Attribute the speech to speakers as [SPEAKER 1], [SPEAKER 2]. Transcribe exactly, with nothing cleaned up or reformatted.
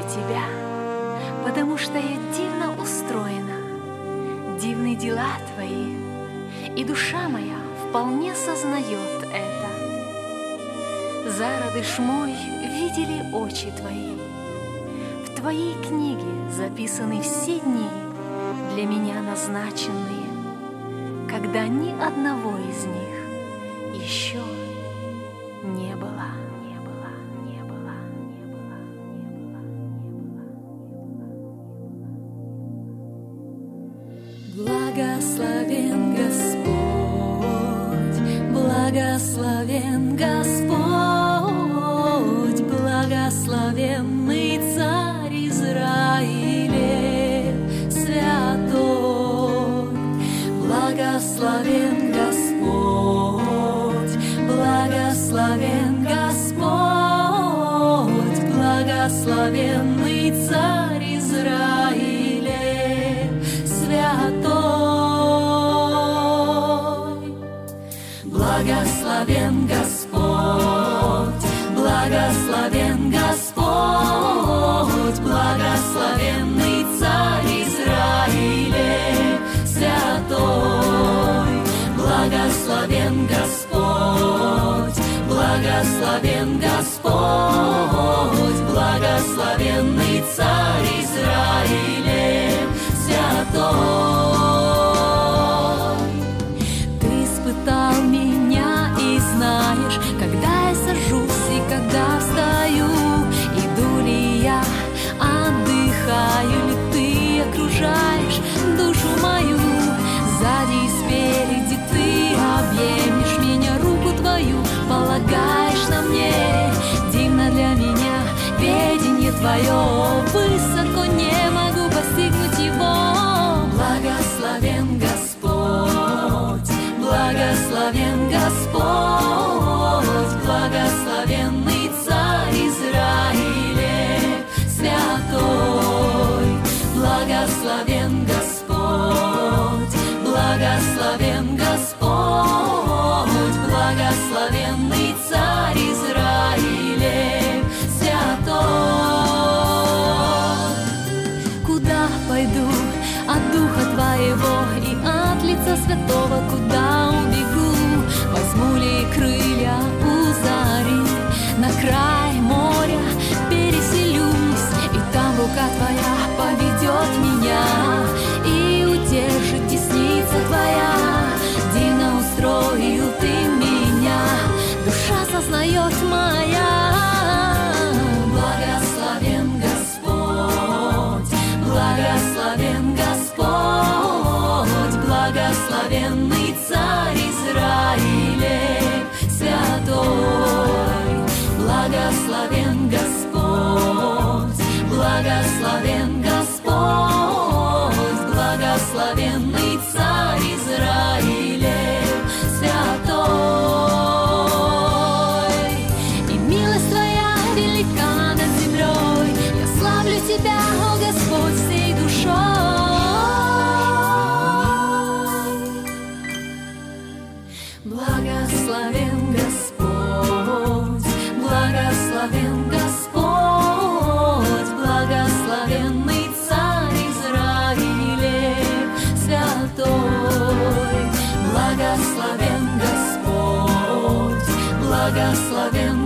[SPEAKER 1] тебя, потому что я дивно устроена, дивны дела твои, и душа моя вполне сознает это. Зародыш мой видели очи твои, в твоей книге записаны все дни, для меня назначенные, когда ни одного из них еще не было. Не было, не было, не было, не было, не было, не было. Благословен Господь, благословен Господь, благословенный Царь Израилев, святой. Благословен Господь, благословен Господь, благословенный Царь Израилев, святой. Благословен Господь, благословен Господь, благословенный Царь Израилев, святой. Благословен Господь, благословен Господь, благословенный Царь Израилев, святой. Ты испытал меня и знаешь, когда я сажусь и когда встаю, иду ли я, отдыхаю ли ты, окружаешь душу мою. Сзади и спереди ты объемешь меня, руку твою полагаешь на мне. Дивно для меня ведение твое, высоко не могу постигнуть его. Благословен Господь, благословен Господь, благословенный Царь Израилев, святой. Благословен Господь, благословен Господь, благословенный Царь Израилев, святой. Куда пойду от Духа Твоего и от лица Святого, куда убегу? Возьму ли крылья у зари, на край моря переселюсь, и там рука Твоя поведет меня и удержит десница Твоя. Дивно устроил Ты меня, душа сознает моя. Благословен Господь, благословен Господь, благословенный Царь Израилев, святой. Благословен Господь, благословен Господь, благословенный Царь Израилев, святой. И милость Твоя велика над землей, я славлю Тебя, о Господь, всей душой. Благословен Господь, благословен Господь, благословенный Царь Израилев, святой. Благословен Господь, благословен